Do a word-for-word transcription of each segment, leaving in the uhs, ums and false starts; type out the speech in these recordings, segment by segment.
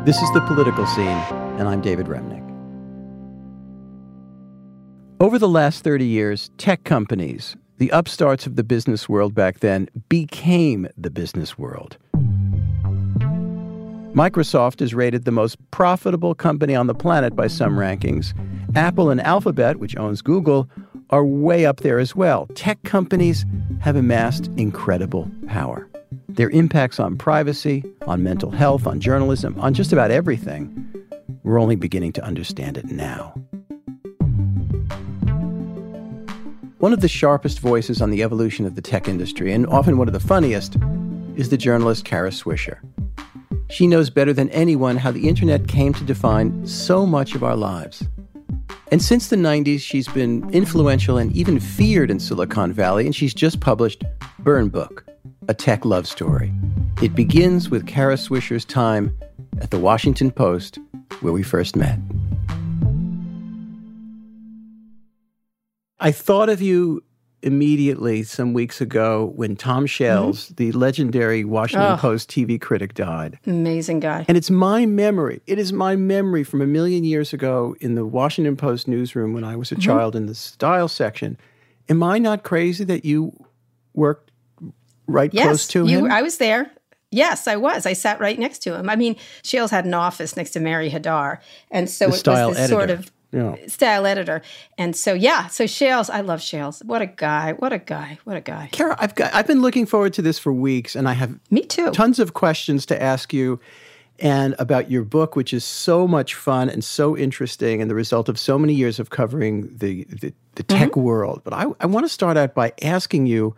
This is The Political Scene, and I'm David Remnick. Over the last thirty years, tech companies, the upstarts of the business world back then, became the business world. Microsoft is rated the most profitable company on the planet by some rankings. Apple and Alphabet, which owns Google, are way up there as well. Tech companies have amassed incredible power. Their impacts on privacy, on mental health, on journalism, on just about everything, we're only beginning to understand it now. One of the sharpest voices on the evolution of the tech industry, and often one of the funniest, is the journalist Kara Swisher. She knows better than anyone how the internet came to define so much of our lives. And since the nineties, she's been influential and even feared in Silicon Valley, and she's just published Burn Book, a tech love story. It begins with Kara Swisher's time at the Washington Post, where we first met. I thought of you immediately some weeks ago when Tom Shales, mm-hmm. the legendary Washington oh. Post T V critic, died. Amazing guy. And it's my memory. It is my memory from a million years ago in the Washington Post newsroom when I was a mm-hmm. child in the style section. Am I not crazy that you worked right yes, close to you, him? I was there. Yes, I was. I sat right next to him. I mean, Shales had an office next to Mary Hadar. And so the it style was this editor. sort of Yeah. style editor. And so, yeah, so Shales, I love Shales. What a guy, what a guy, what a guy. Kara, I've got, I've been looking forward to this for weeks, and I have Me too. tons of questions to ask you and about your book, which is so much fun and so interesting and the result of so many years of covering the, the, the tech mm-hmm. world. But I, I want to start out by asking you,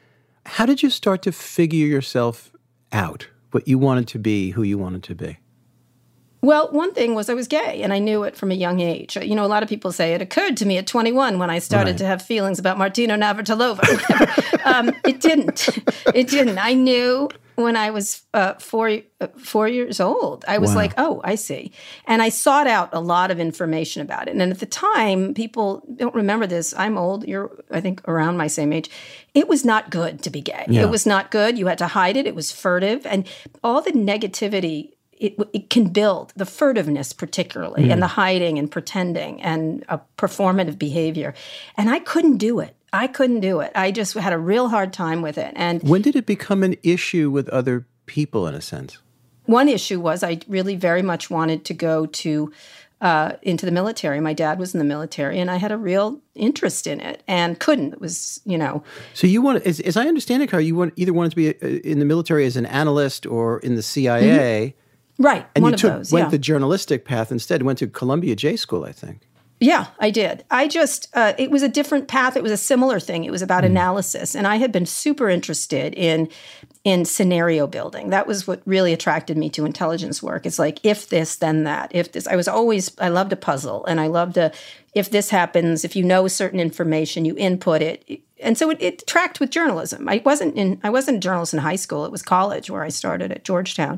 how did you start to figure yourself out, what you wanted to be, who you wanted to be? Well, one thing was I was gay, and I knew it from a young age. You know, a lot of people say it occurred to me at twenty-one when I started right. to have feelings about Martina Navratilova. um, it didn't. It didn't. I knew when I was uh, four uh, four years old. I was wow. like, oh, I see. And I sought out a lot of information about it. And at the time, people don't remember this. I'm old. You're, I think, around my same age. It was not good to be gay. Yeah. It was not good. You had to hide it. It was furtive. And all the negativity It, it can build, the furtiveness particularly, mm. and the hiding and pretending and a performative behavior. And I couldn't do it. I couldn't do it. I just had a real hard time with it. And when did it become an issue with other people, in a sense? One issue was I really very much wanted to go to uh, into the military. My dad was in the military, and I had a real interest in it and couldn't. It was, you know. So you want, as, as I understand it, Kara, you want, either wanted to be in the military as an analyst or in the C I A. Mm-hmm. Right, and one you of took, those, went yeah. the journalistic path instead, went to Columbia J School, I think. Yeah, I did. I just, uh, it was a different path. It was a similar thing. It was about mm. analysis. And I had been super interested in in scenario building. That was what really attracted me to intelligence work. It's like, if this, then that. If this, I was always, I loved a puzzle. And I loved a, if this happens, if you know certain information, you input it. And so it, it tracked with journalism. I wasn't in, I wasn't a journalist in high school. It was college where I started at Georgetown.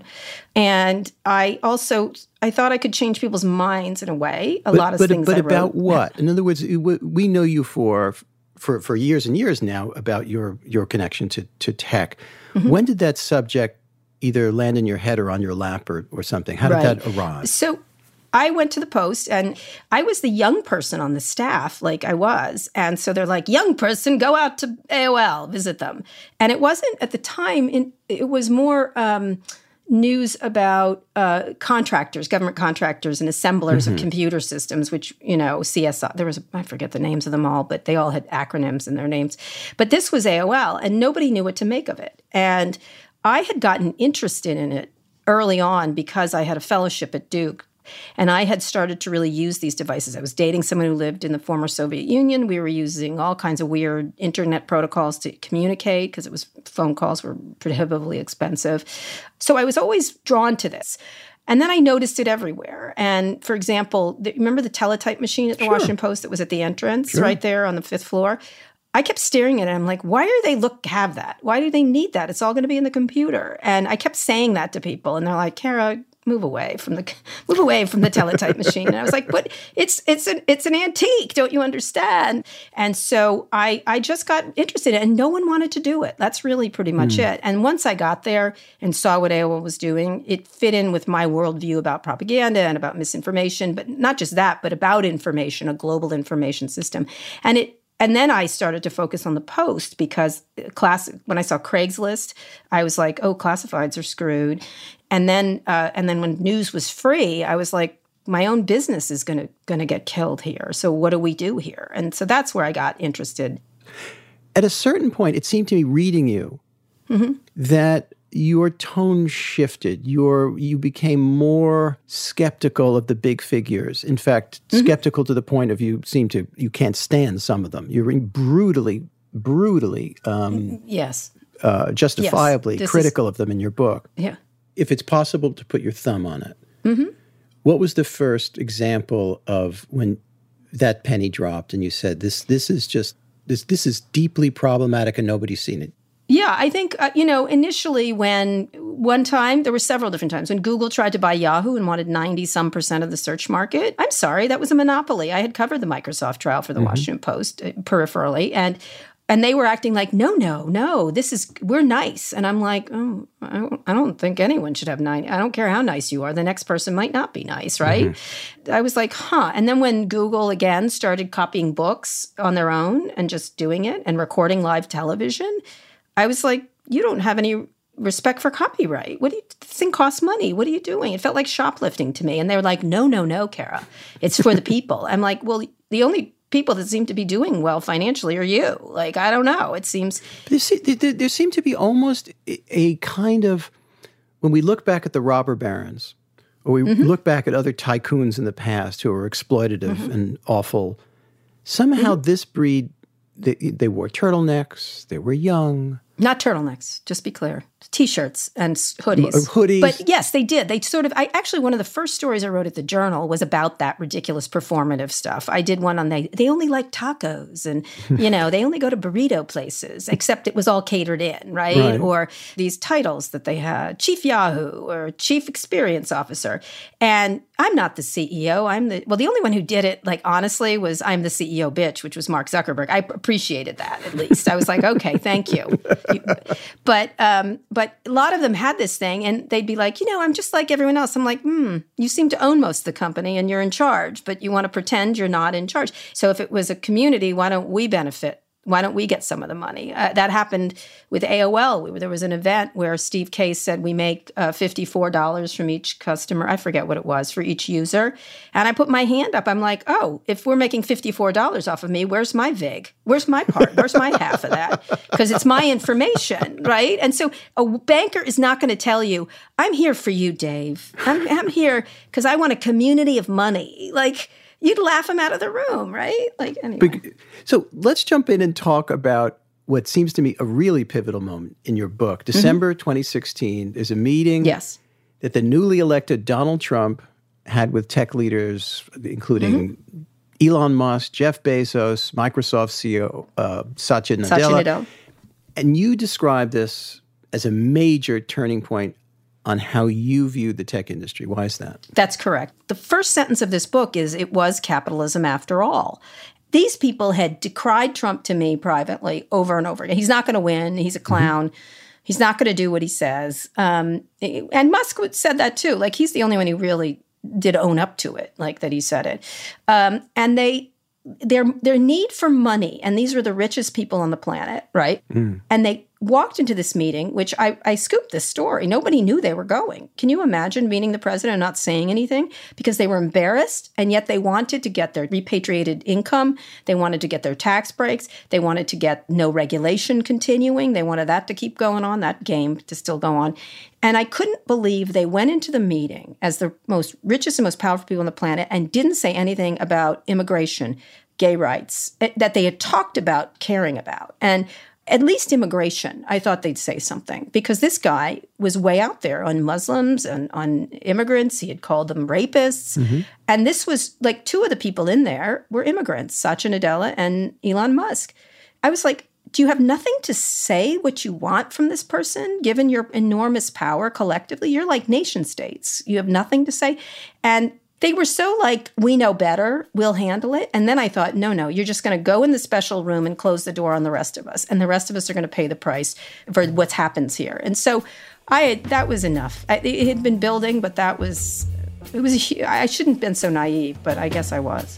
And I also, I thought I could change people's minds in a way. A but, lot of but, things But I about wrote. what? In other words, we know you for for for years and years now about your your connection to, to tech. Mm-hmm. When did that subject either land in your head or on your lap or, or something? How did right. that arise? So I went to the Post, and I was the young person on the staff, like I was. And so they're like, young person, go out to A O L, visit them. And it wasn't, at the time, in, it was more um, news about uh, contractors, government contractors and assemblers mm-hmm. of computer systems, which, you know, C S I, there was, I forget the names of them all, but they all had acronyms in their names. But this was A O L, and nobody knew what to make of it. And I had gotten interested in it early on because I had a fellowship at Duke. And I had started to really use these devices. I was dating someone who lived in the former Soviet Union. We were using all kinds of weird internet protocols to communicate because it was phone calls were prohibitively expensive. So I was always drawn to this. And then I noticed it everywhere. And for example, the, remember the teletype machine at the sure. Washington Post that was at the entrance sure. right there on the fifth floor? I kept staring at it. I'm like, why do they look have that? Why do they need that? It's all going to be in the computer. And I kept saying that to people. And they're like, Kara, move away from the move away from the teletype machine. And I was like, but it's it's an it's an antique, don't you understand? And so I I just got interested in it, and no one wanted to do it. That's really pretty much mm. it. And once I got there and saw what A O L was doing, it fit in with my worldview about propaganda and about misinformation, but not just that, but about information, a global information system. And it And then I started to focus on the Post because class when I saw Craigslist, I was like, "Oh, classifieds are screwed." And then, uh, and then when news was free, I was like, "My own business is going to going to get killed here. So what do we do here?" And so that's where I got interested. At a certain point, it seemed to me, reading you, mm-hmm. that your tone shifted. Your you became more skeptical of the big figures. In fact, mm-hmm. skeptical to the point of you seem to you can't stand some of them. You're brutally, brutally, um, yes, uh, justifiably yes, critical is, of them in your book. Yeah, if it's possible to put your thumb on it, mm-hmm. what was the first example of when that penny dropped and you said, "This, this is just this, this is deeply problematic, and nobody's seen it"? Yeah, I think, uh, you know, initially when one time, there were several different times, when Google tried to buy Yahoo and wanted ninety some percent of the search market. I'm sorry, that was a monopoly. I had covered the Microsoft trial for the mm-hmm. Washington Post uh, peripherally, and and they were acting like, no, no, no, this is, we're nice. And I'm like, oh, I don't, I don't think anyone should have ninety. I don't care how nice you are. The next person might not be nice, right? Mm-hmm. I was like, huh. And then when Google, again, started copying books on their own and just doing it and recording live television, I was like, you don't have any respect for copyright. What do you, this thing costs money. What are you doing? It felt like shoplifting to me. And they were like, no, no, no, Kara. It's for the people. I'm like, well, the only people that seem to be doing well financially are you. Like, I don't know. It seems... There, there, there seemed to be almost a, a kind of, when we look back at the robber barons, or we mm-hmm. look back at other tycoons in the past who were exploitative mm-hmm. and awful, somehow mm-hmm. this breed, they, they wore turtlenecks, they were young. Not turtlenecks, just be clear. T-shirts and hoodies. Hoodies. But yes, they did. They sort of, I actually, one of the first stories I wrote at the Journal was about that ridiculous performative stuff. I did one on they, they only like tacos and, you know, they only go to burrito places, except it was all catered in, right? right? Or these titles that they had, Chief Yahoo or Chief Experience Officer. And I'm not the C E O. I'm the, well, the only one who did it, like, honestly, was I'm the C E O bitch, which was Mark Zuckerberg. I appreciated that, at least. I was like, okay, thank you. But, um, but a lot of them had this thing, and they'd be like, you know, I'm just like everyone else. I'm like, hmm, you seem to own most of the company, and you're in charge, but you want to pretend you're not in charge. So if it was a community, why don't we benefit? Why don't we get some of the money? Uh, that happened with A O L. We, there was an event where Steve Case said we make uh, fifty-four dollars from each customer. I forget what it was for each user. And I put my hand up. I'm like, oh, if we're making fifty-four dollars off of me, where's my vig? Where's my part? Where's my half of that? Because it's my information, right? And so a banker is not going to tell you, I'm here for you, Dave. I'm, I'm here because I want a community of money. Like, you'd laugh him out of the room, right? Like, anyway. So let's jump in and talk about what seems to me a really pivotal moment in your book. December mm-hmm. twenty sixteen, there's a meeting yes. that the newly elected Donald Trump had with tech leaders, including mm-hmm. Elon Musk, Jeff Bezos, Microsoft C E O uh, Satya Nadella. Satya Nadella. And you describe this as a major turning point on how you view the tech industry. Why is that? That's correct. The first sentence of this book is, it was capitalism after all. These people had decried Trump to me privately over and over again. He's not going to win. He's a clown. Mm-hmm. He's not going to do what he says. Um, and Musk said that too. Like, he's the only one who really did own up to it, like that he said it. Um, and they... Their their need for money, and these were the richest people on the planet, right? Mm. And they walked into this meeting, which I, I scooped this story. Nobody knew they were going. Can you imagine meeting the president and not saying anything? Because they were embarrassed, and yet they wanted to get their repatriated income. They wanted to get their tax breaks. They wanted to get no regulation continuing. They wanted that to keep going on, that game to still go on. And I couldn't believe they went into the meeting as the most richest and most powerful people on the planet and didn't say anything about immigration, gay rights, that they had talked about caring about. And at least immigration, I thought they'd say something, because this guy was way out there on Muslims and on immigrants. He had called them rapists. Mm-hmm. And this was like, two of the people in there were immigrants, Satya Nadella and Elon Musk. I was like, do you have nothing to say what you want from this person, given your enormous power collectively? You're like nation states. You have nothing to say. And they were so like, we know better, we'll handle it. And then I thought, no, no, you're just going to go in the special room and close the door on the rest of us. And the rest of us are going to pay the price for what happens here. And so I had, that was enough. I, it had been building, but that was, it was, a, I shouldn't have been so naive, but I guess I was.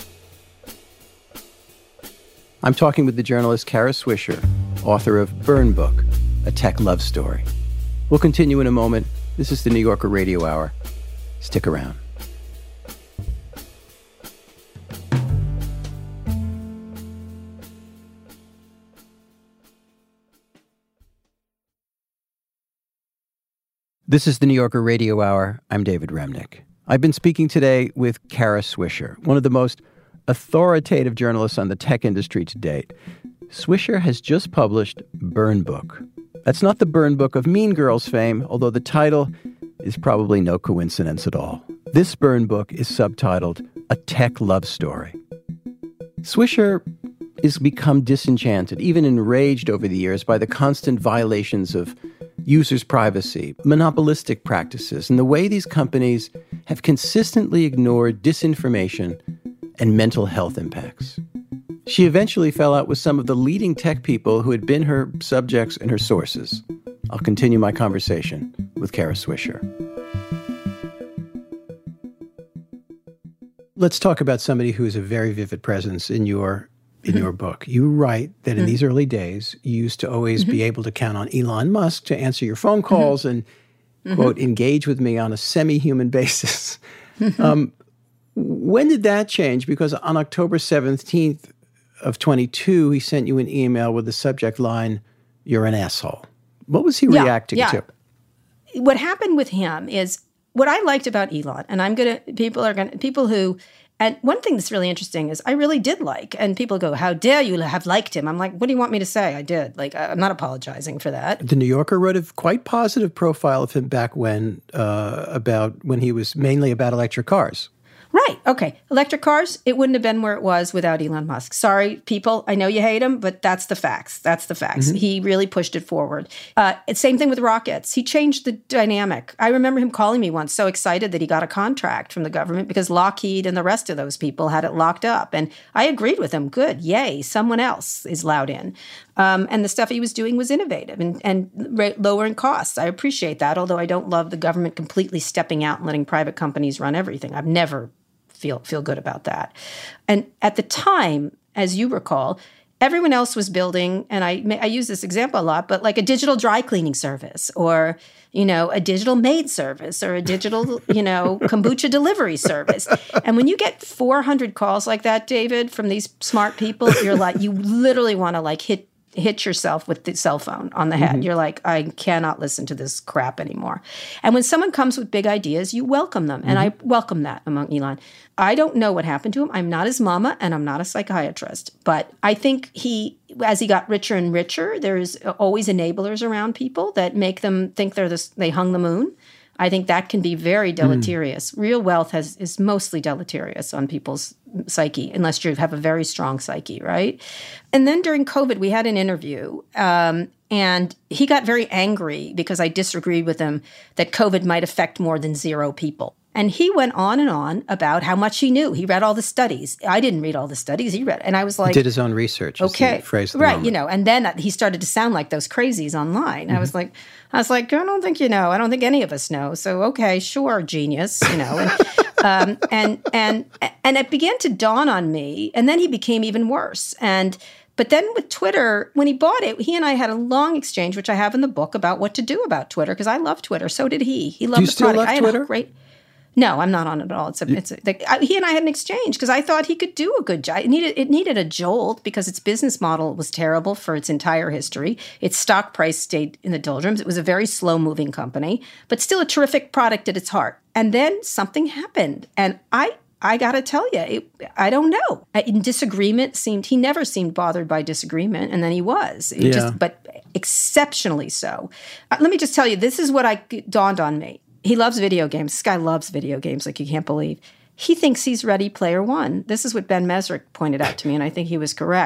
I'm talking with the journalist Kara Swisher, author of Burn Book, a tech love story. We'll continue in a moment. This is the New Yorker Radio Hour. Stick around. This is the New Yorker Radio Hour. I'm David Remnick. I've been speaking today with Kara Swisher, one of the most authoritative journalists on the tech industry to date. Swisher has just published Burn Book. That's not the Burn Book of Mean Girls fame, although the title is probably no coincidence at all. This Burn Book is subtitled A Tech Love Story. Swisher has become disenchanted, even enraged over the years by the constant violations of users' privacy, monopolistic practices, and the way these companies have consistently ignored disinformation and mental health impacts. She eventually fell out with some of the leading tech people who had been her subjects and her sources. I'll continue my conversation with Kara Swisher. Let's talk about somebody who is a very vivid presence in your in mm-hmm. your book. You write that mm-hmm. in these early days, you used to always mm-hmm. be able to count on Elon Musk to answer your phone calls mm-hmm. and, mm-hmm. quote, engage with me on a semi-human basis. Mm-hmm. Um, when did that change? Because on October seventeenth of twenty-two, he sent you an email with the subject line, "You're an asshole." What was he yeah, reacting yeah. to? What happened with him is what I liked about Elon, and I'm going to, people are going to, people who, and one thing that's really interesting is I really did like, and people go, how dare you have liked him? I'm like, what do you want me to say? I did. Like, I'm not apologizing for that. The New Yorker wrote a quite positive profile of him back when, uh, about when he was mainly about electric cars. Right. Okay. Electric cars, it wouldn't have been where it was without Elon Musk. Sorry, people. I know you hate him, but that's the facts. That's the facts. Mm-hmm. He really pushed it forward. Uh, same thing with rockets. He changed the dynamic. I remember him calling me once so excited that he got a contract from the government because Lockheed and the rest of those people had it locked up. And I agreed with him. Good. Yay. Someone else is allowed in. Um, and the stuff he was doing was innovative and, and re- lowering costs. I appreciate that, although I don't love the government completely stepping out and letting private companies run everything. I've never feel feel good about that. And at the time, as you recall, everyone else was building, and I I use this example a lot, but like a digital dry cleaning service or, you know, a digital maid service or a digital, you know, kombucha delivery service. And when you get four hundred calls like that, David, from these smart people, you're like, you literally want to like hit hit yourself with the cell phone on the head. Mm-hmm. You're like, I cannot listen to this crap anymore. And when someone comes with big ideas, you welcome them. And mm-hmm. I welcome that among Elon. I don't know what happened to him. I'm not his mama and I'm not a psychiatrist. But I think he, as he got richer and richer, there's always enablers around people that make them think they're this, they hung the moon. I think that can be very deleterious. Mm. Real wealth has is mostly deleterious on people's psyche, unless you have a very strong psyche, right? And then during COVID, we had an interview, um, and he got very angry because I disagreed with him that COVID might affect more than zero people. And he went on and on about how much he knew. He read all the studies. I didn't read all the studies. He read, and I was like, he did his own research. Okay, phrase the right? moment. You know, and then he started to sound like those crazies online. Mm-hmm. I was like, I was like, I don't think you know. I don't think any of us know. So okay, sure, genius. You know, and um, and and and it began to dawn on me. And then he became even worse. And but then with Twitter, when he bought it, he and I had a long exchange, which I have in the book, about what to do about Twitter because I love Twitter. So did he. He loved do you the still product. Love I had Twitter? a great. No, I'm not on it at all. It's a, it's a, like, I, he and I had an exchange because I thought he could do a good job. It needed, it needed a jolt because its business model was terrible for its entire history. Its stock price stayed in the doldrums. It was a very slow-moving company, but still a terrific product at its heart. And then something happened, and I, I got to tell you, it, I don't know. In disagreement seemed he never seemed bothered by disagreement, and then he was. It yeah. just, but exceptionally so. Uh, let me just tell you, this is what I dawned on me. He loves video games. This guy loves video games like you can't believe. He thinks he's Ready Player One. This is what Ben Mesrick pointed out to me, and I think he was correct.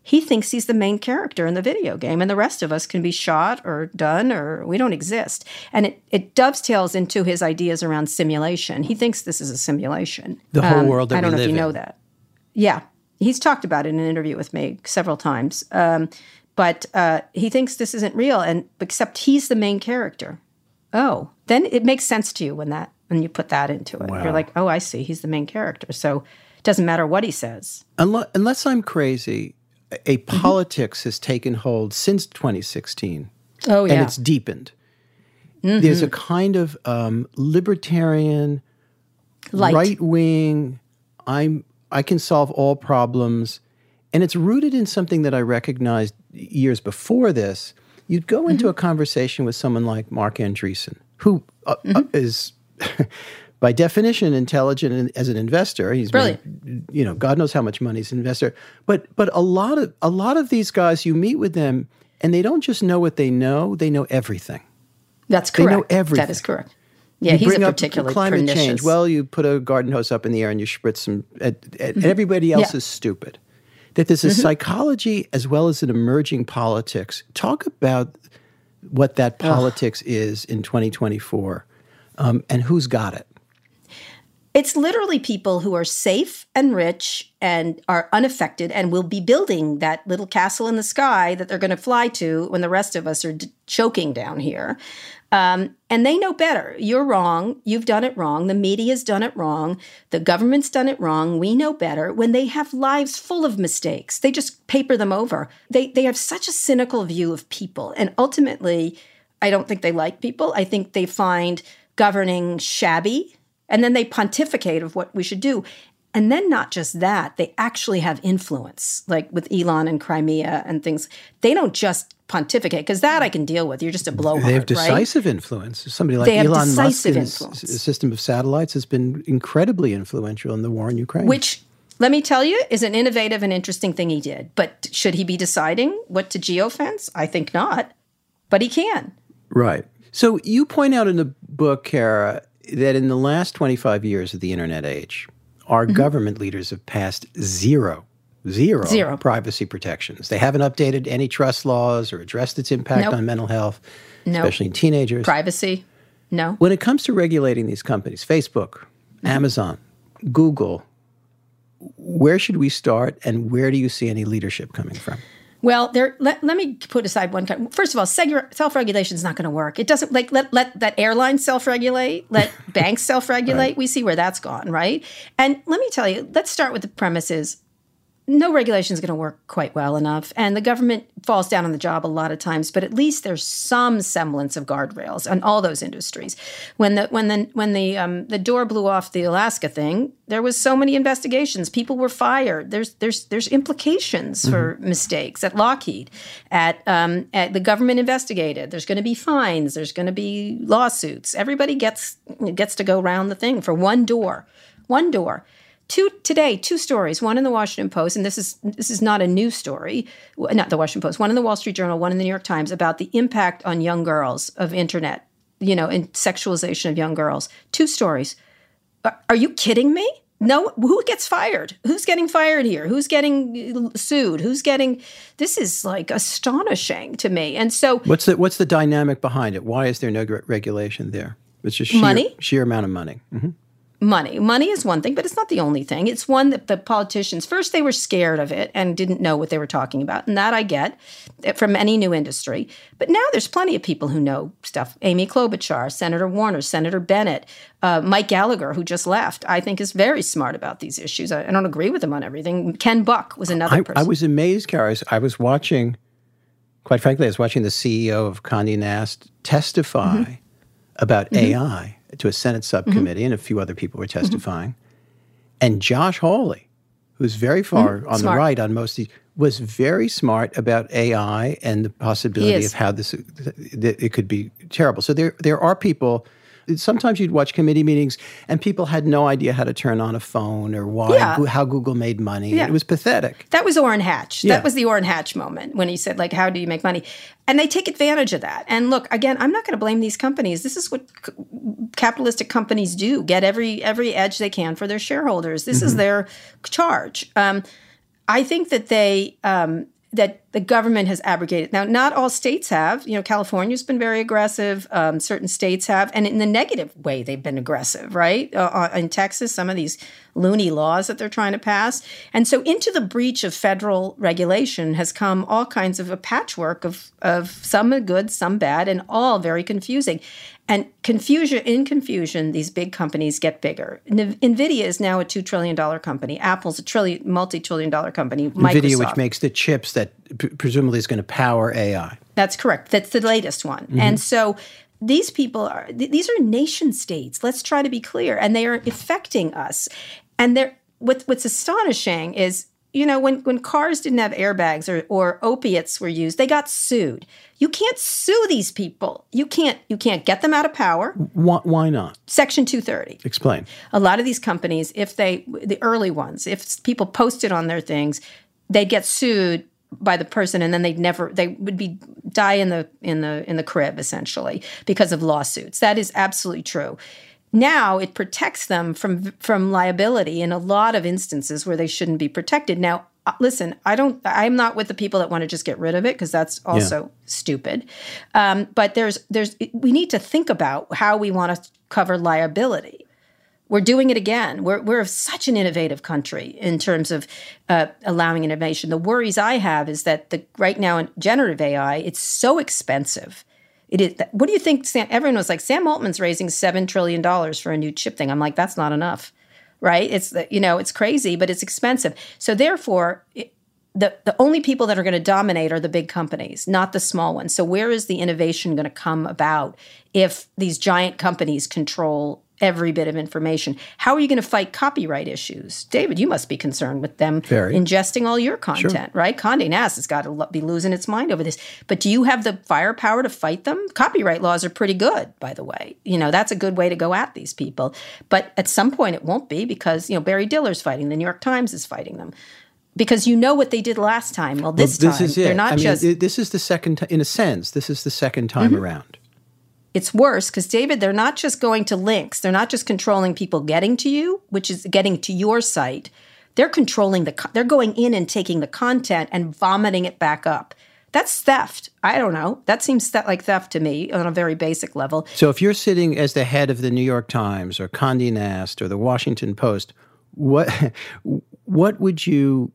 He thinks he's the main character in the video game, and the rest of us can be shot or done, or we don't exist. And it, it dovetails into his ideas around simulation. He thinks this is a simulation. The whole um, world that I don't we know if live you know in. that. Yeah. He's talked about it in an interview with me several times. Um, but uh, he thinks this isn't real, and except he's the main character. Oh, then it makes sense to you when that when you put that into it. Wow. You're like, oh, I see. He's the main character. So it doesn't matter what he says. Unless, unless I'm crazy, a politics mm-hmm. has taken hold since twenty sixteen. Oh, yeah. And it's deepened. Mm-hmm. There's a kind of um, libertarian, Light. right-wing, I'm I can solve all problems. And it's rooted in something that I recognized years before this. You'd go into mm-hmm. a conversation with someone like Mark Andreessen, who uh, mm-hmm. uh, is, by definition, intelligent as an investor. He's brilliant. Made, you know, God knows how much money he's an investor. But but a lot of a lot of these guys, you meet with them, and they don't just know what they know; they know everything. That's correct. They know everything. That is correct. Yeah, you he's bring a up particularly climate pernicious. change. Well, you put a garden hose up in the air and you spritz some, and, and everybody else Yeah. is stupid. That there's a Mm-hmm. psychology as well as an emerging politics. Talk about what that politics Ugh. is in twenty twenty-four, um, and who's got it. It's literally people who are safe and rich and are unaffected and will be building that little castle in the sky that they're going to fly to when the rest of us are d- choking down here. Um, and they know better. You're wrong. You've done it wrong. The media's done it wrong. The government's done it wrong. We know better. When they have lives full of mistakes, they just paper them over. They they have such a cynical view of people. And ultimately, I don't think they like people. I think they find governing shabby. And then they pontificate of what we should do. And then not just that, they actually have influence, like with Elon and Crimea and things. They don't just pontificate, because that I can deal with. You're just a blowhard, They have decisive right? influence. Somebody like They have Elon Musk decisive and his influence. s- system of satellites has been incredibly influential in the war in Ukraine. Which, let me tell you, is an innovative and interesting thing he did. But should he be deciding what to geofence? I think not. But he can. Right. So you point out in the book, Kara, that in the last twenty-five years of the internet age, our mm-hmm. government leaders have passed zero, zero, zero privacy protections. They haven't updated antitrust laws or addressed its impact nope. on mental health, nope. especially in teenagers. Privacy, no. When it comes to regulating these companies, Facebook, mm-hmm. Amazon, Google, where should we start, and where do you see any leadership coming from? Well, there. Let, let me put aside one. First of all, seg- self-regulation is not going to work. It doesn't like let let that airline self-regulate, let banks self-regulate. Right. We see where that's gone, right? And let me tell you, let's start with the premises. No regulation is going to work quite well enough, and the government falls down on the job a lot of times. But at least there's some semblance of guardrails on all those industries. When the when the when the um, the door blew off the Alaska thing, there was so many investigations. People were fired. There's there's there's implications mm-hmm. for mistakes at Lockheed. At um, at the government investigated. There's going to be fines. There's going to be lawsuits. Everybody gets gets to go around the thing for one door, one door. Two today, two stories. One in the Washington Post, and this is this is not a new story, not the Washington Post. One in the Wall Street Journal, one in the New York Times about the impact on young girls of internet, you know, and sexualization of young girls. Two stories. Are, are you kidding me? No, who gets fired? Who's getting fired here? Who's getting sued? Who's getting? This is like astonishing to me. And so, what's the what's the dynamic behind it? Why is there no regulation there? It's just sheer, money, sheer amount of money. Mm-hmm. Money. Money is one thing, but it's not the only thing. It's one that the politicians, first they were scared of it and didn't know what they were talking about. And that I get from any new industry. But now there's plenty of people who know stuff. Amy Klobuchar, Senator Warner, Senator Bennett, uh, Mike Gallagher, who just left, I think is very smart about these issues. I, I don't agree with him on everything. Ken Buck was another I, person. I was amazed, Kara. I was watching, quite frankly, I was watching the C E O of Condé Nast testify mm-hmm. about mm-hmm. A I. To a Senate subcommittee, mm-hmm. and a few other people were testifying. Mm-hmm. And Josh Hawley, who's very far mm-hmm. on smart. the right on most of these, was very smart about A I and the possibility of how this it could be terrible. So there there are people. Sometimes you'd watch committee meetings and people had no idea how to turn on a phone or why yeah. how Google made money. Yeah. It was pathetic. That was Orrin Hatch. Yeah. That was the Orrin Hatch moment when he said, like, how do you make money? And they take advantage of that. And look, again, I'm not going to blame these companies. This is what c- capitalistic companies do, get every every edge they can for their shareholders. This mm-hmm. is their charge. Um, I think that they um, that the government has abrogated. Now, not all states have. You know, California's been very aggressive. Um, certain states have. And in the negative way, they've been aggressive, right? Uh, in Texas, some of these loony laws that they're trying to pass. And so into the breach of federal regulation has come all kinds of a patchwork of, of some good, some bad, and all very confusing. And confusion in confusion, these big companies get bigger. NVIDIA is now a two trillion dollars company. Apple's a trillion, multi-trillion dollar company. NVIDIA, Microsoft, which makes the chips that p- presumably is going to power A I. That's correct. That's the latest one. Mm-hmm. And so these people are, th- these are nation states. Let's try to be clear. And they are affecting us. And they're, what, what's astonishing is, you know, when, when cars didn't have airbags or, or opiates were used, they got sued. You can't sue these people. You can't you can't get them out of power. Why, why not? Section two thirty. Explain. A lot of these companies, if they, the early ones, if people posted on their things, they'd get sued by the person, and then they'd never, they would be die in the in the in the crib essentially because of lawsuits. That is absolutely true. Now it protects them from from liability in a lot of instances where they shouldn't be protected. Now, listen, I don't. I'm not with the people that want to just get rid of it because that's also yeah. stupid. Um, but there's there's we need to think about how we want to cover liability. We're doing it again. We're we're such an innovative country in terms of uh, allowing innovation. The worries I have is that the right now in generative A I, it's so expensive. It is. What do you think? Sam, everyone was like, Sam Altman's raising seven trillion dollars for a new chip thing. I'm like, that's not enough, right? It's the, you know, it's crazy, but it's expensive. So therefore, it, the the only people that are going to dominate are the big companies, not the small ones. So where is the innovation going to come about if these giant companies control every bit of information? How are you going to fight copyright issues? David, you must be concerned with them Very. ingesting all your content, Sure. right? Condé Nast has got to lo- be losing its mind over this. But do you have the firepower to fight them? Copyright laws are pretty good, by the way. You know, that's a good way to go at these people. But at some point it won't be because, you know, Barry Diller's fighting. The New York Times is fighting them. Because you know what they did last time. Well, this, well, this time, is it. they're not I mean, just... this is the second, t- in a sense, this is the second time mm-hmm. around. It's worse because, David, they're not just going to links. They're not just controlling people getting to you, which is getting to your site. They're controlling the, they're going in and taking the content and vomiting it back up. That's theft. I don't know. That seems th- like theft to me on a very basic level. So if you're sitting as the head of the New York Times or Condé Nast or the Washington Post, what what would you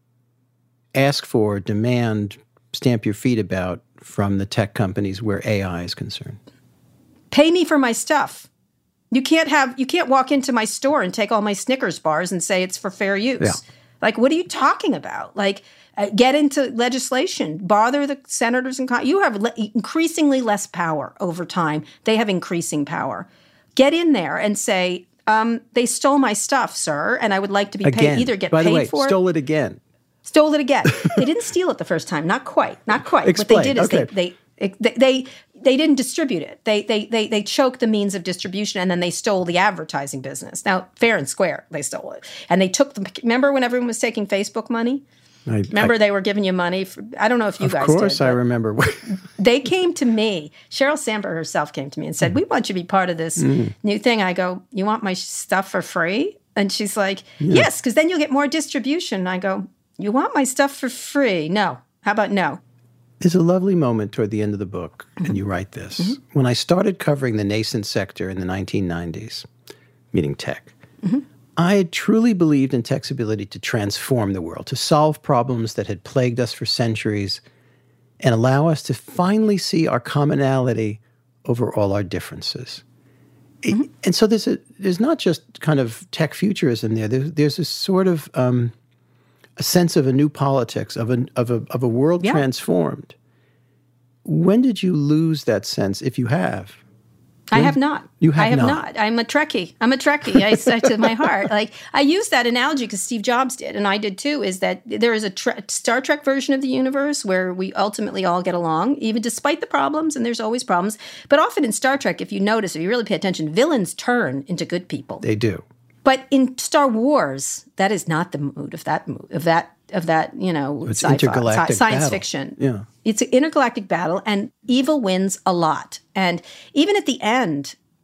ask for, demand, stamp your feet about from the tech companies where A I is concerned? Pay me for my stuff. You can't have you can't walk into my store and take all my Snickers bars and say it's for fair use. Yeah. Like, what are you talking about? Like, uh, get into legislation. Bother the senators and con- you have le- increasingly less power over time. They have increasing power. Get in there and say, um, they stole my stuff, sir, and I would like to be again, paid. Either get by paid the way, for stole it. it again. Stole it again. They didn't steal it the first time. Not quite. Not quite. Explain. What they did is okay. they, they they they they didn't distribute it. They they they they choked the means of distribution, and then they stole the advertising business. Now, fair and square, they stole it, and they took the. Remember when everyone was taking Facebook money? I, remember I, they were giving you money. For, I don't know if you of guys. Of course, did, I remember. They came to me. Sheryl Sandberg herself came to me and said, "We want you to be part of this mm. new thing." I go, "You want my stuff for free?" And she's like, yeah. "Yes, because then you'll get more distribution." And I go, "You want my stuff for free? No. How about no?" There's a lovely moment toward the end of the book, mm-hmm. and you write this. Mm-hmm. When I started covering the nascent sector in the nineteen nineties, meaning tech, mm-hmm. I had truly believed in tech's ability to transform the world, to solve problems that had plagued us for centuries, and allow us to finally see our commonality over all our differences. Mm-hmm. It, and so there's, a, there's not just kind of tech futurism there. There's, there's a sort of... Um, a sense of a new politics, of a of a of a world yeah. transformed. When did you lose that sense, if you have? I have not. You have, I have not. not. I'm a Trekkie. I'm a Trekkie. I say to my heart. Like, I use that analogy because Steve Jobs did, and I did too, is that there is a tre- Star Trek version of the universe where we ultimately all get along, even despite the problems, and there's always problems. But often in Star Trek, if you notice, if you really pay attention, villains turn into good people. They do. But in Star Wars, that is not the mood of that mood, of that of that you know it's sci-fi, intergalactic sci- science battle. fiction. Yeah, it's an intergalactic battle, and evil wins a lot. And even at the end,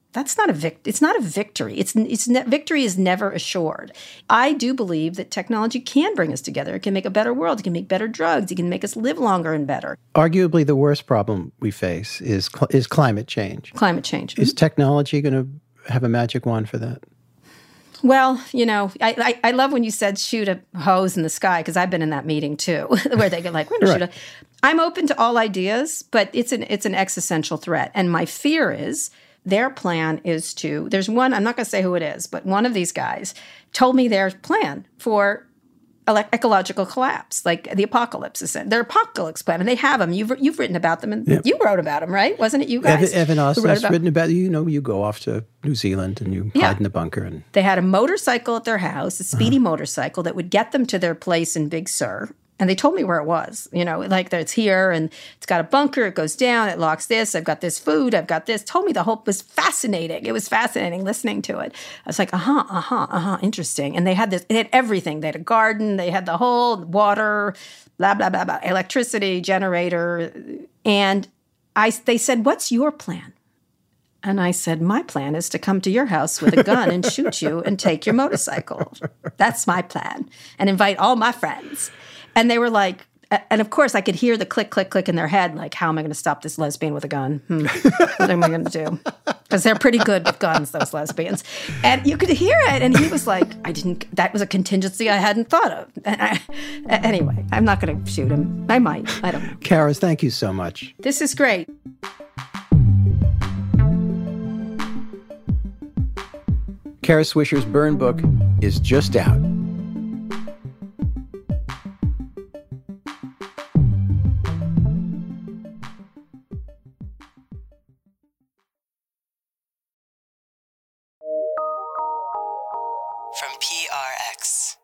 That's not a vic- It's not a victory. It's it's ne- victory is never assured. I do believe that technology can bring us together. It can make a better world. It can make better drugs. It can make us live longer and better. Arguably, the worst problem we face is cl- is climate change. Climate change. Is technology going to have a magic wand for that? Well, you know, I, I, I love when you said shoot a hose in the sky, because I've been in that meeting too, where they get like, we're going right. to shoot a... I'm open to all ideas, but it's an it's an existential threat. And my fear is their plan is to, there's one, I'm not going to say who it is, but one of these guys told me their plan for ele- ecological collapse, like the apocalypse. Their apocalypse plan, and they have them. You've you've written about them, and yep. you wrote about them, right? Wasn't it you guys? Evan, Evan Austin has written about, you know, you go off to New Zealand and you yeah. hide in the bunker. And they had a motorcycle at their house, a speedy uh-huh. motorcycle that would get them to their place in Big Sur. And they told me where it was, you know, like that it's here and it's got a bunker, it goes down, it locks this, I've got this food, I've got this. Told me the whole, it was fascinating. It was fascinating listening to it. I was like, uh-huh, uh-huh, uh-huh, interesting. And they had this, it had everything. They had a garden, they had the whole water, blah, blah, blah, blah, electricity, generator. And I, they said, what's your plan? And I said, my plan is to come to your house with a gun and shoot you and take your motorcycle. That's my plan. And invite all my friends. And they were like, and of course I could hear the click, click, click in their head, like, how am I going to stop this lesbian with a gun? Hmm. What am I going to do? Because they're pretty good with guns, those lesbians. And you could hear it. And he was like, I didn't, that was a contingency I hadn't thought of. And I, anyway, I'm not going to shoot him. I might. I don't know. Kara, thank you so much. This is great. Kara Swisher's Burn book is just out. From P R X.